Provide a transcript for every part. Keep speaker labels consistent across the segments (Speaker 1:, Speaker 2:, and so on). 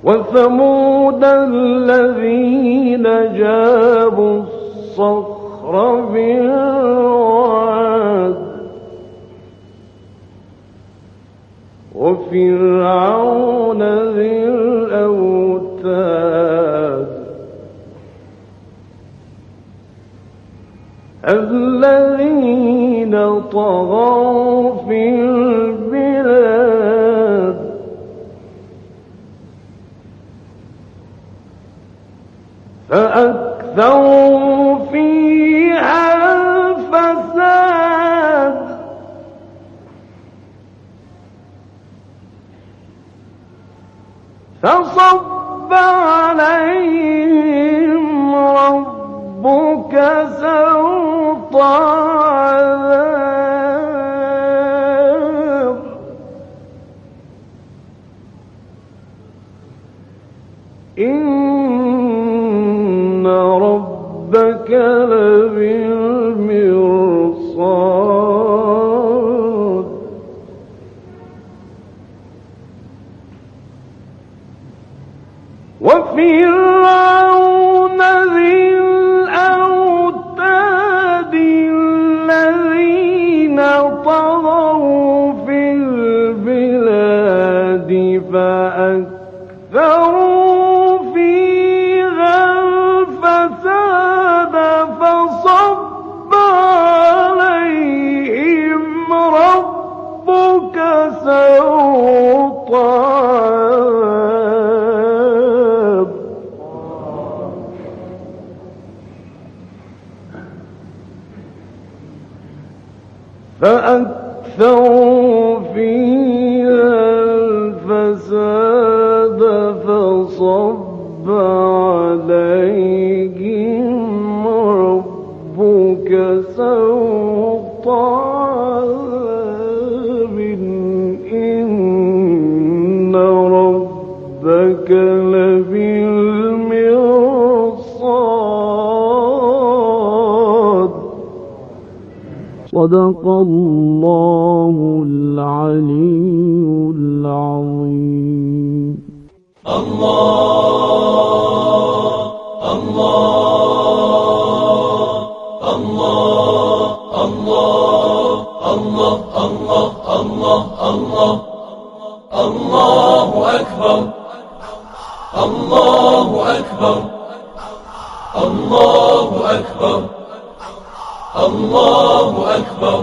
Speaker 1: وثمود الذين جابوا الصخر بالواد وفرعون ذي الأوتاد الذين طغوا في البلاد فأكثروا فيها الفساد فصب عليهم ربك سوط عذاب إن ربك لبالمرصاد وفرعون ذي الأوتاد الذين طغوا في البلاد فأكثروا فيها الفساد فصب عليهم ربك سوط عذاب فأكثروا فيها الفساد فصب عليهم ربك سوط عذاب إن ربك لبالمرصاد صدق الله العلي العظيم.
Speaker 2: الله الله الله الله الله الله الله الله الله أكبر الله أكبر الله أكبر الله أكبر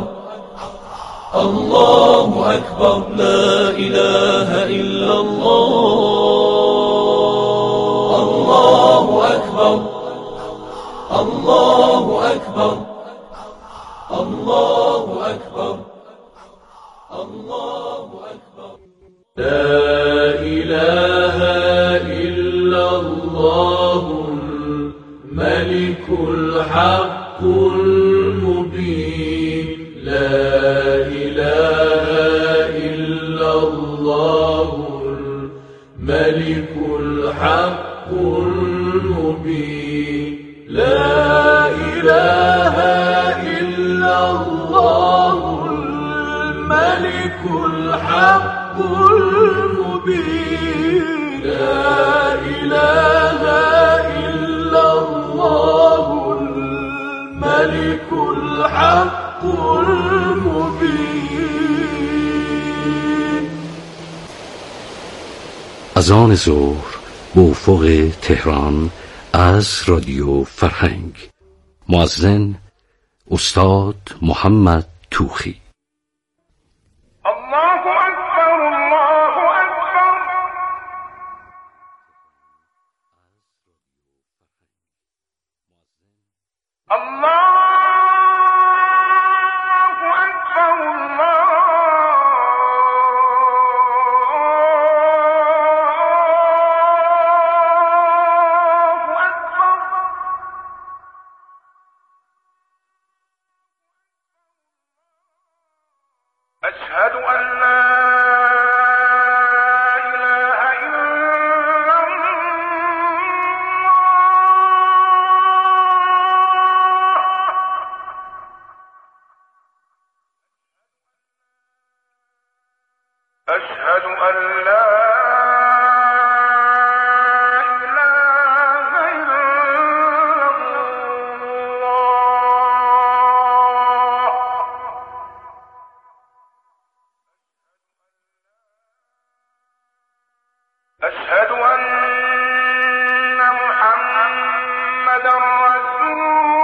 Speaker 2: الله أكبر لا إله إلا الله الله أكبر الله أكبر الله أكبر الله أكبر لا إله إلا الله الملك الحق المبين لا إله إلا الله الملك الحق المبين لا إله إلا الله الملك الحق المبين لا إله إلا الله الملك الحق المبين.
Speaker 3: از آن ظهر به افق تهران از رادیو فرهنگ مؤذن استاد محمد توخی.
Speaker 1: الله أكبر الله أكبر. الله أشهد أن لا إله إلا الله أشهد أن لا أشهد أن محمدا رسول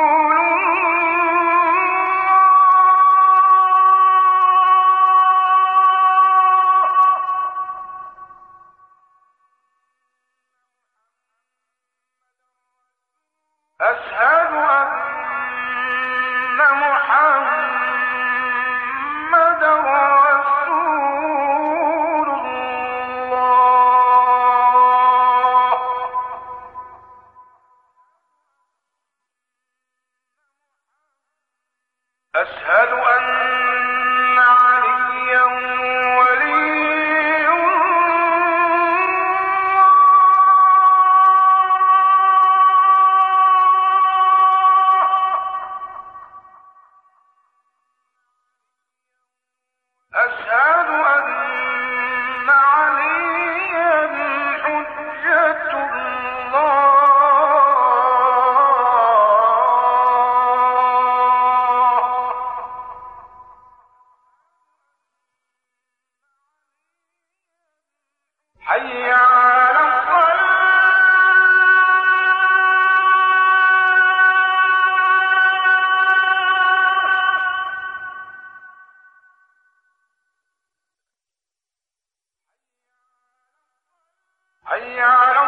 Speaker 1: أشهد أن محمدا رسول الله. أشهد أن عليا ولي أشهد أن عليا حجة الله. حي على حي على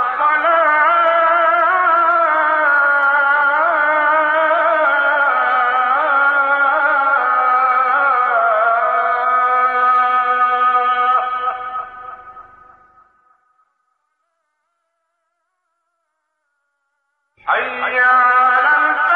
Speaker 1: حي على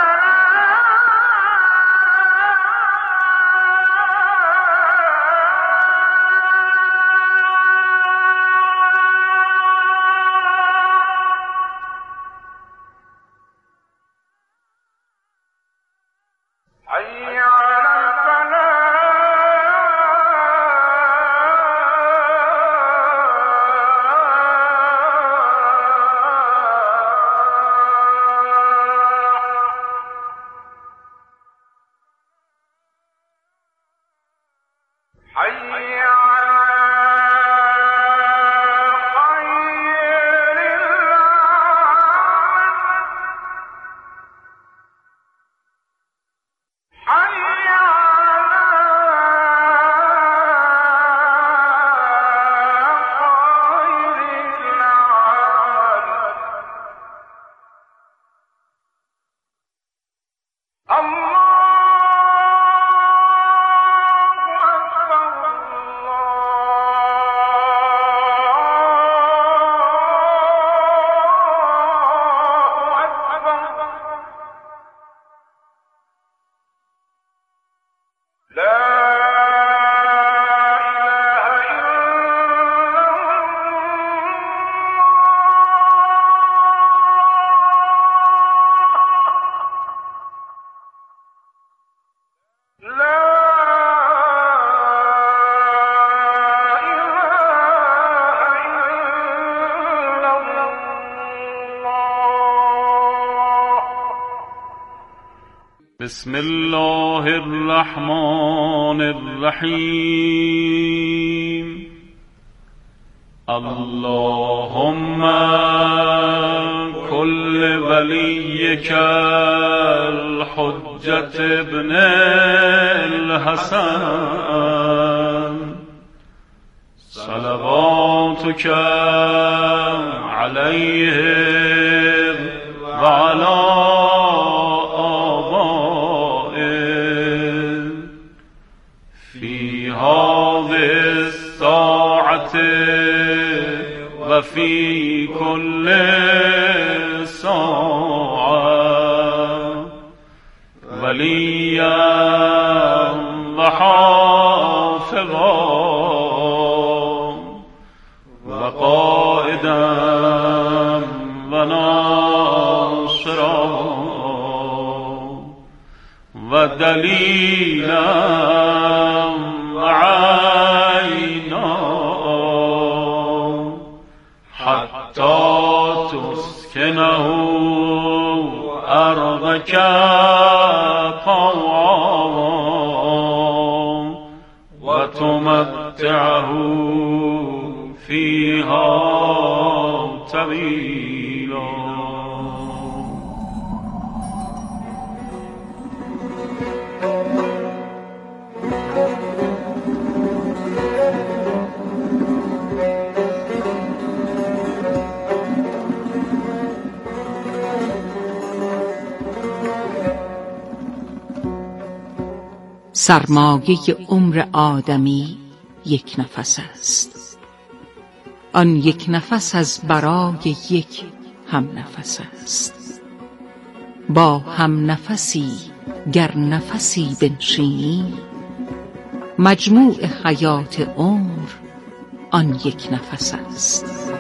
Speaker 1: حي على حي على خير حي على خير العمل.
Speaker 2: بسم الله الرحمن الرحيم. اللهم كل وليك الحجة ابن الحسن صلواتك عليه وعلى وفي كل ساعة وليا وحافظا وقائدا وناصرا ودليلا وعينا حتى تسكنه أرضك طوعا وتمتعه فيها طويلا.
Speaker 4: سرمایه عمر آدمی یک نفس است، آن یک نفس از برای یک هم نفس است. با هم نفسی گر نفسی بنشینی، مجموع حیات عمر آن یک نفس است.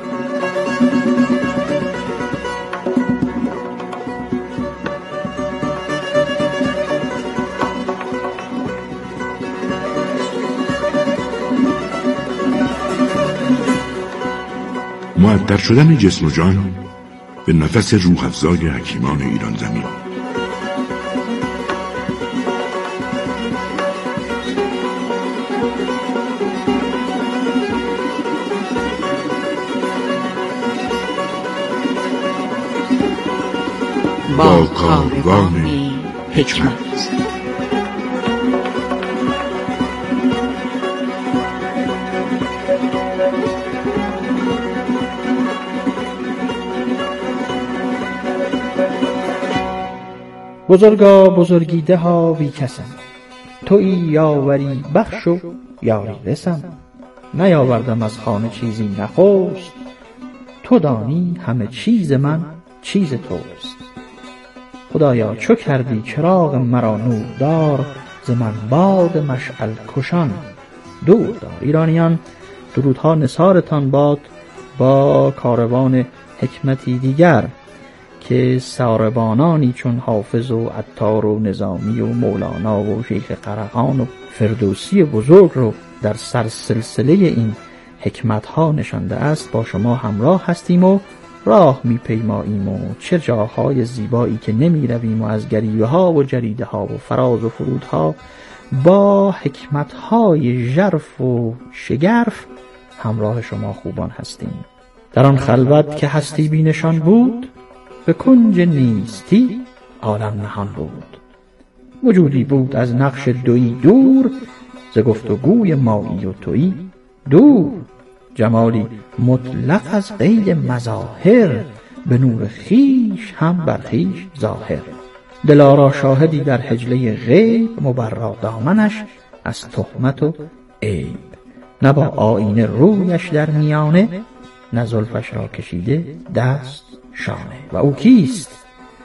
Speaker 5: معطر شدن جسم و جان به نفس روح افزای حکیمان ایران زمین. با کاروان حکمت.
Speaker 6: بزرگا بزرگیده ها بی کسم، تویی یاوری بخش و یاری رسم. نیاوردم از خانه چیزی نخست، تو دانی همه چیز من چیز توست. خدایا چو کردی چراغ مرا نور دار، ز من باد مشعل کشان دور دار. ایرانیان، درودها نثارتان باد با کاروان حکمتی دیگر که ساربانانی چون حافظ و عطار و نظامی و مولانا و شیخ قرهان و فردوسی بزرگ رو در سلسله این حکمتها نشانده است با شما همراه هستیم و راه میپیماییم و چه جاهای زیبایی که نمی رویم و از گریه ها و جریده ها و فراز و فرودها با حکمتهای ژرف و شگرف همراه شما خوبان هستیم. در آن خلوت که هستی بینشان بود، به کنج نیستی عالم نهان بود. وجودی بود از نقش دویی دور، ز گفتگوی مایی و تویی دور. جمالی مطلق از قید مظاهر، به نور خیش هم بر خیش ظاهر. دلارا شاهدی در حجله غیب، مبرا دامنش از تهمت و عیب. نه با آینه رویش در میانه، نه زلفش را کشیده دست شانه. و او کیست؟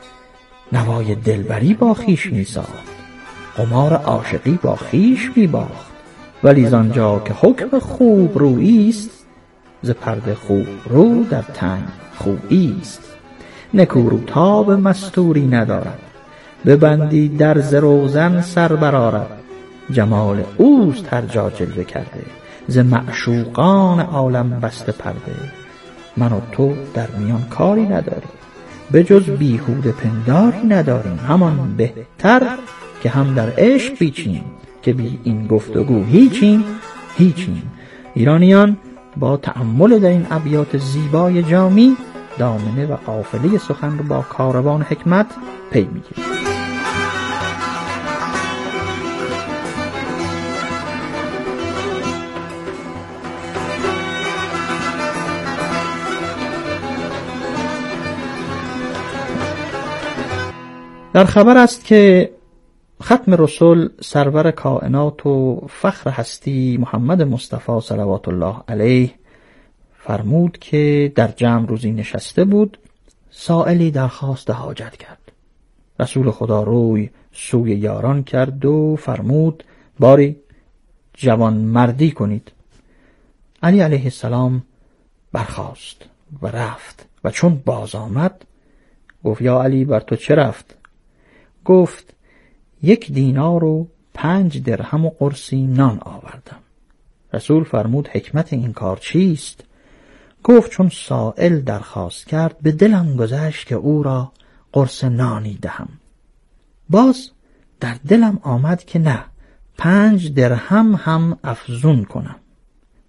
Speaker 6: نوای دلبری با خیش می ساخت، قمار عاشقی با خیش می باخت. ولی زانجا که حکم خوب روییست، ز پرده خوب رو در تنگ خوییست. نکو تاب مستوری ندارد، ببندی در ز روزن سر برآرد. جمال اوست هر جا جلوه کرده، ز معشوقان عالم بسته پرده. من و تو در میان کاری نداریم، به جز بیهوده پنداری نداریم. همان بهتر که هم در عشق بیچیم، که بی این گفتگو هیچیم. ایرانیان، با تأمل در این ابیات زیبای جامی، دامنه و قافله سخن رو با کاروان حکمت پی میگیریم. در خبر است که ختم رسول سرور کائنات و فخر هستی محمد مصطفی صلوات الله علیه فرمود که در جمع روزی نشسته بود، سائلی درخواست حاجت کرد. رسول خدا روی سوی یاران کرد و فرمود باری جوان مردی کنید. علی علیه السلام برخاست و رفت و چون باز آمد گفت یا علی بر تو چه رفت؟ گفت 1 دینار و 5 درهم و قرصی نان آوردم. رسول فرمود حکمت این کار چیست؟ گفت چون سائل درخواست کرد به دلم گذشت که او را قرص نانی دهم. باز در دلم آمد که نه، 5 درهم هم افزون کنم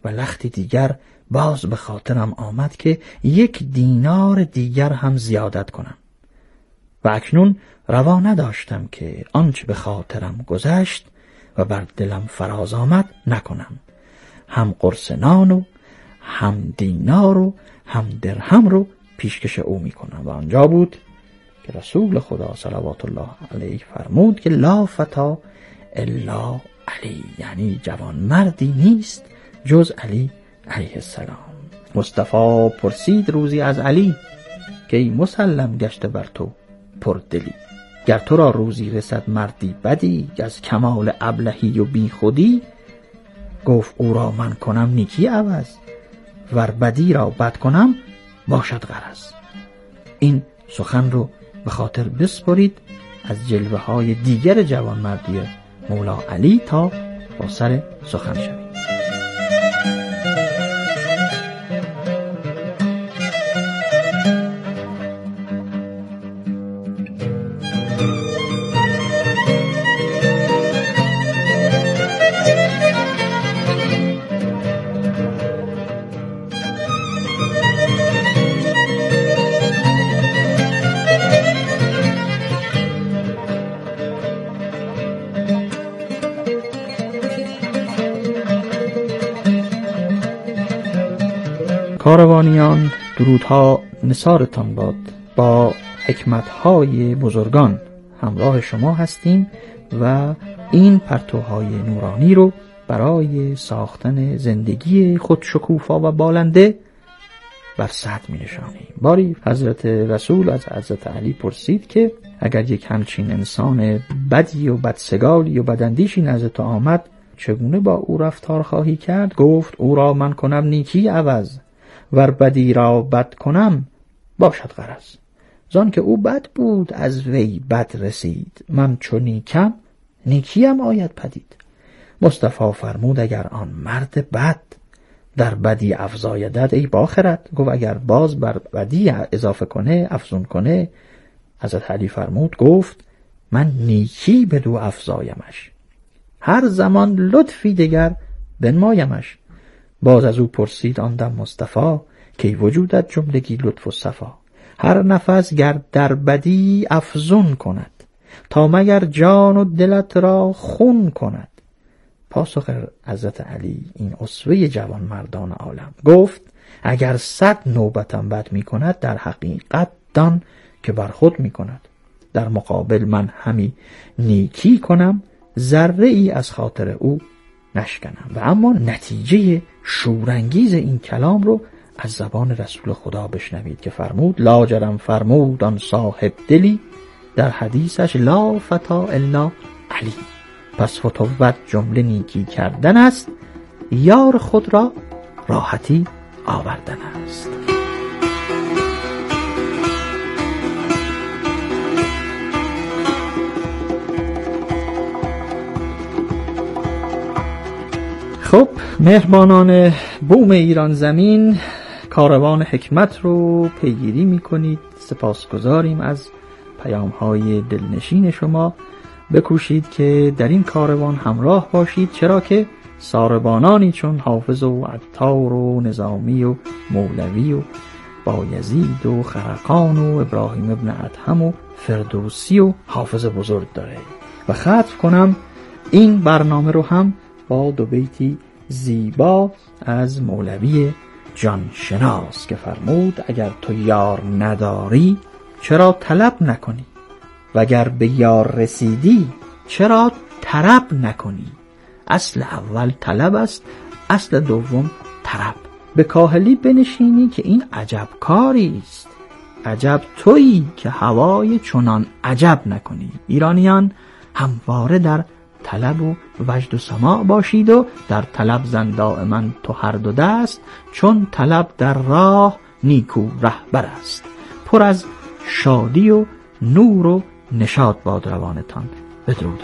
Speaker 6: و لختی دیگر باز به خاطرم آمد که 1 دینار دیگر هم زیادت کنم و اکنون روا نداشتم که آنچه به خاطرم گذشت و بر دلم فراز آمد نکنم. هم قرص نان و هم دینار و هم درهم رو پیشکش او میکنم. و آنجا بود که رسول خدا صلوات الله علیه فرمود که لا فتا الا علی، یعنی جوان مردی نیست جز علی علیه السلام. مصطفی پرسید روزی از علی که ای مسلم گشته بر تو پردلی، گر تو را روزی رسد مردی بدی از کمال ابلهی و بی خودی، گفت او را من کنم نیکی عوض ور بدی را بد کنم باشد غرض. این سخن رو به خاطر بسپرید از جلوه های دیگر جوانمردی مولا علی تا با سر سخن شوید. کاروانیان، درودها نثارتان باد. با حکمتهای بزرگان همراه شما هستیم و این پرتوهای نورانی رو برای ساختن زندگی خودشکوفا و بالنده بر سطح می نشانیم. باری حضرت رسول از حضرت علی پرسید که اگر یک همچین انسان بدی و بدسگالی و بداندیشی نزد تو آمد چگونه با او رفتار خواهی کرد؟ گفت او را من کنم نیکی عوض ور بدی را بد کنم باشد غرض. زان که او بد بود از وی بد رسید، من چون نیکم نیکیم آید پدید. مصطفی فرمود اگر آن مرد بد در بدی افزایدد ای باخرت، گفت اگر باز بر بدی اضافه کنه افزون کنه، حضرت علی فرمود گفت من نیکی بدو افزایمش، هر زمان لطفی دگر بنمایمش. باز از او پرسید آن دم مصطفی که وجودت جملگی لطف و صفا، هر نفس گر در بدی افزون کند تا مگر جان و دلت را خون کند. پاسخ حضرت علی این اسوه جوان مردان عالم گفت اگر 100 نوبتم بد می کند در حقیقت دان که بر خود می کند، در مقابل من همی نیکی کنم ذره ای از خاطر او نشکنم. و اما نتیجه شورانگیز این کلام رو از زبان رسول خدا بشنوید که فرمود لاجرم فرمود آن صاحب دلی در حدیثش لا فتا الا علی، پس فتوت جمله نیکی کردن است یار خود را راحتی آوردن است. خب مهربانان بوم ایران زمین، کاروان حکمت رو پیگیری میکنید. سپاسگزاریم از پیام‌های دلنشین شما. بکوشید که در این کاروان همراه باشید، چرا که ساربانانی چون حافظ و عطار و نظامی و مولوی و بایزید و خرقان و ابراهیم ابن ادهم و فردوسی و حافظ بزرگ داره. و ختم کنم این برنامه رو هم با 2 بیتی زیبا از مولوی جانشناس که فرمود اگر تو یار نداری چرا طلب نکنی، وگر به یار رسیدی چرا طرب نکنی. اصل اول طلب است، اصل دوم طرب. به کاهلی بنشینی که این عجب کاری است، عجب تویی که هوای چنان عجب نکنی. ایرانیان همواره در طلب و وجد و سماع باشید و در طلب زن دائما تو هر 2 دست، چون طلب در راه نیکو رهبر است. پر از شادی و نور و نشاط باد روانتان. بدرود.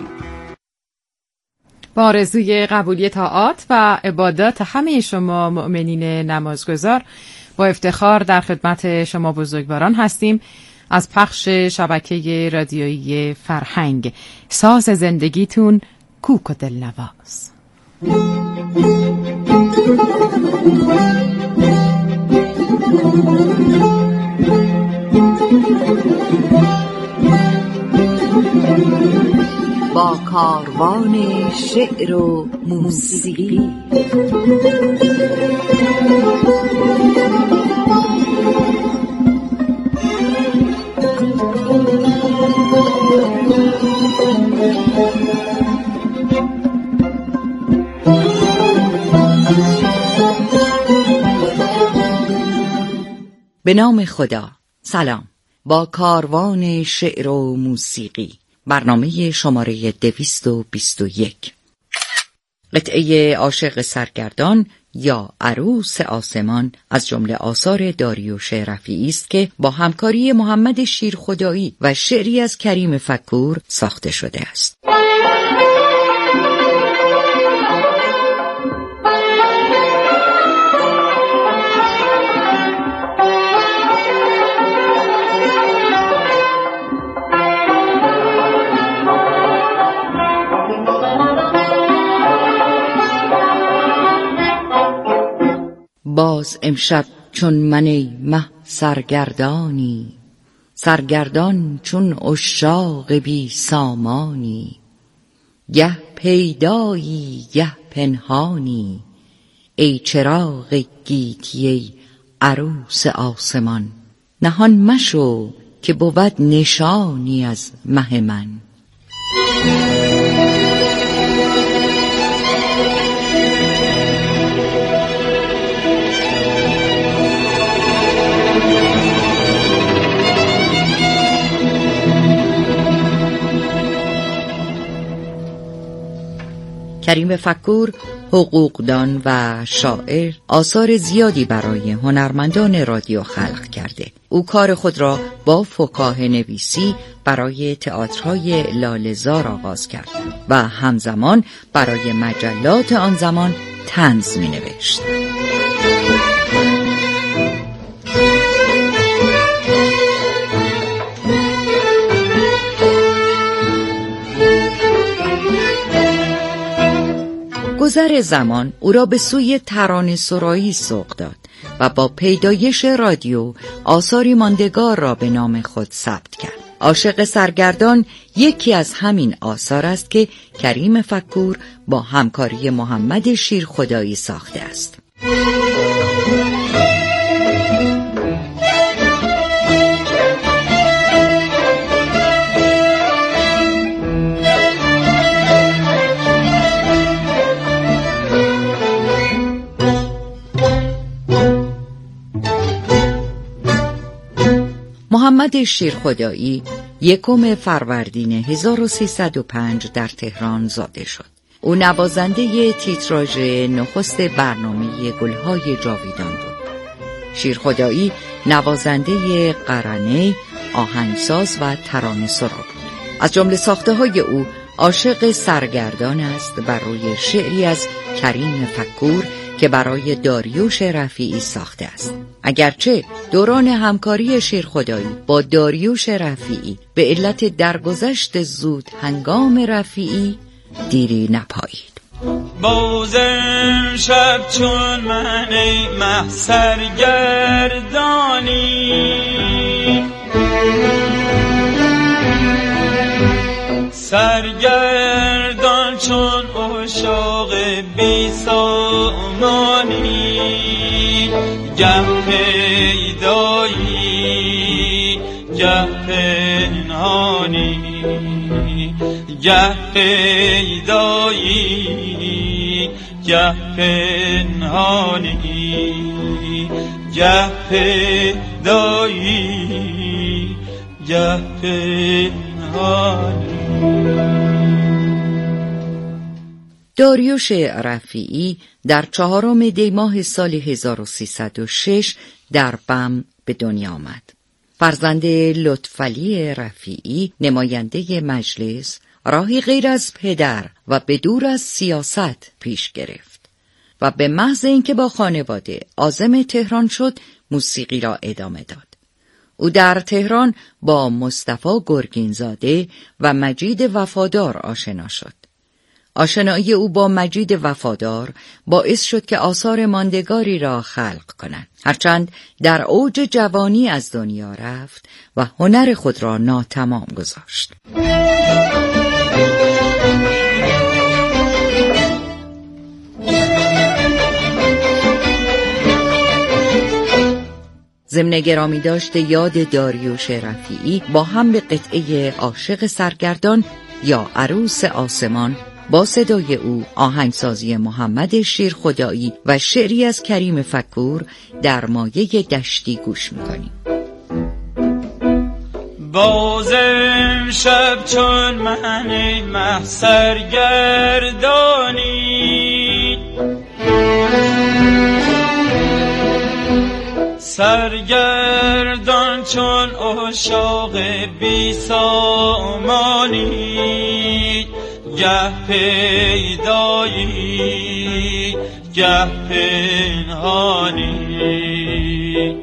Speaker 4: با آرزوی قبولی طاعات و عبادات همه شما مؤمنین نمازگزار با افتخار در خدمت شما بزرگواران هستیم از پخش شبکه رادیویی فرهنگ. ساز زندگیتون کوک و دلنواز.
Speaker 7: کاروان شعر و موسیقی. به نام خدا. سلام. با کاروان شعر و موسیقی، برنامه شماره 221. قطعه عاشق سرگردان یا عروس آسمان از جمله آثار داریوش رفیعی است که با همکاری محمد شیرخدایی و شعری از کریم فکور ساخته شده است. باز امشب چون من ای مه سرگردانی، سرگردان چون عشاق بی سامانی، گه پیدایی گه پنهانی، ای چراغ گیتی ای عروس آسمان، نهان مشو که بود نشانی از مه من. کریم فکور حقوقدان و شاعر آثار زیادی برای هنرمندان رادیو خلق کرده. او کار خود را با فکاهه نویسی برای تئاترهای لاله‌زار آغاز کرد و همزمان برای مجلات آن زمان طنز می‌نوشت. گذر زمان او را به سوی ترانه سرایی سوق داد و با پیدایش رادیو آثاری ماندگار را به نام خود ثبت کرد. عاشق سرگردان یکی از همین آثار است که کریم فکور با همکاری محمد شیرخدایی ساخته است. محمد شیرخدایی 1 فروردین 1305 در تهران زاده شد. او نوازنده تیتراژ نخست برنامه گلهای جاویدان بود. شیرخدایی نوازنده قرنه، آهنگساز و ترانه سرا بود. از جمله ساخته‌های او عاشق سرگردان است بر روی شعری از کریم فکور که برای داریوش رفیعی ساخته است. اگرچه دوران همکاری شیرخدایی با داریوش رفیعی به علت درگذشت زود هنگام رفیعی دیری نپایید.
Speaker 2: باز امشب چون من ای مه سرگردانی، سرگردان چون عشاق بی سامانی، گه پیدایی گه پنهانی، گه پیدایی گه پنهانی، گه پیدایی گه پنهانی.
Speaker 7: داریوش رفیعی در 4 دی ماه سال 1306 در بم به دنیا آمد. فرزند لطفعلی رفیعی نماینده مجلس راهی غیر از پدر و به دور از سیاست پیش گرفت و به محض اینکه با خانواده عازم تهران شد موسیقی را ادامه داد. او در تهران با مصطفی گرگینزاده و مجید وفادار آشنا شد. آشنایی او با مجید وفادار باعث شد که آثار ماندگاری را خلق کند. هرچند در اوج جوانی از دنیا رفت و هنر خود را ناتمام گذاشت. ضمن گرامی داشته یاد داریوش رفیعی با هم به قطعه عاشق سرگردان یا عروس آسمان با صدای او، آهنگسازی محمد شیرخدایی و شعری از کریم فکور در مایه دشتی گوش می‌کنیم.
Speaker 2: باز امشب چون من مه سرگردانی، سرگردان چون عشاق بی سامانی، گه پیدایی گه پنهانی.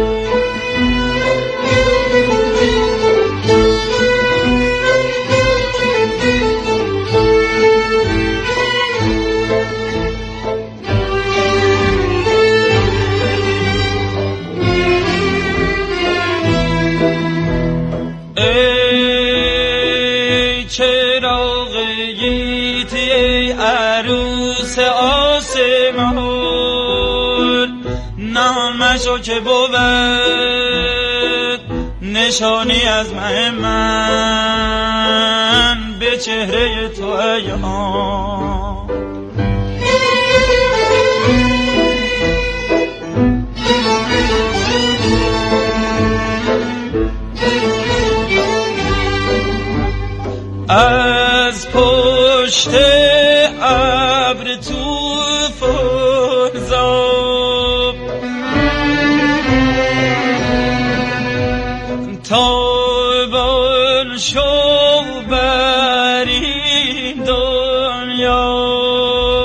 Speaker 2: نامشو که بود نشانی از من به چهره تو ایام. از پشت ابر طوفان زاب تابان شو بر این دنیا،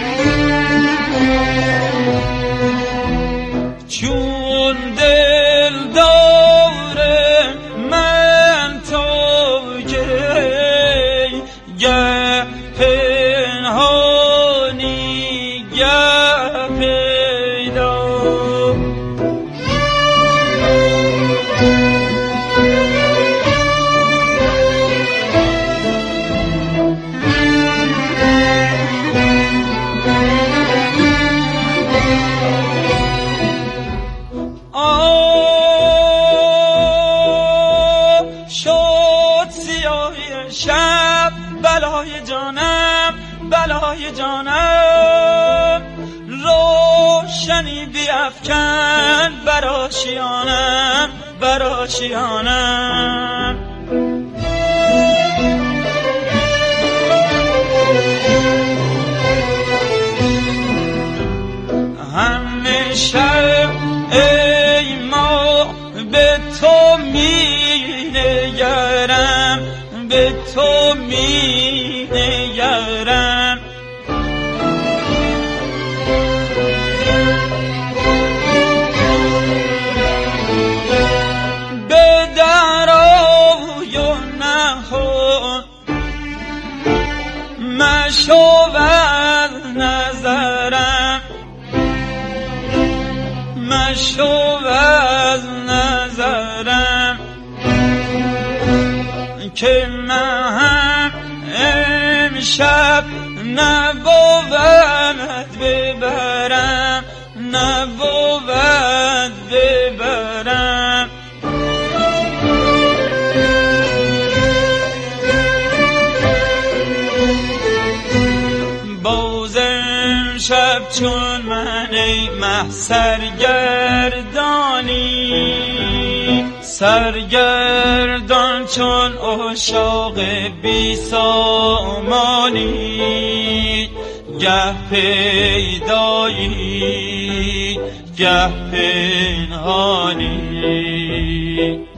Speaker 2: چون دل داره من تو گه پنهانی گه پیدا. شد سیاهی شب بلای جانم بلای جانم، روشنی بیفکن بر آشیانم بر آشیانم. همیشه ای ما به تو می نگرم به تو می نگرم. به درای و نهان مشو از نظرم مشو از نظرم، که من امشب نبود ببرم نبود ببرم. باز امشب چون من ای مه سرگردانی، سرگردان چون عشاق بی سامانی، گه پیدایی گه پنهانی.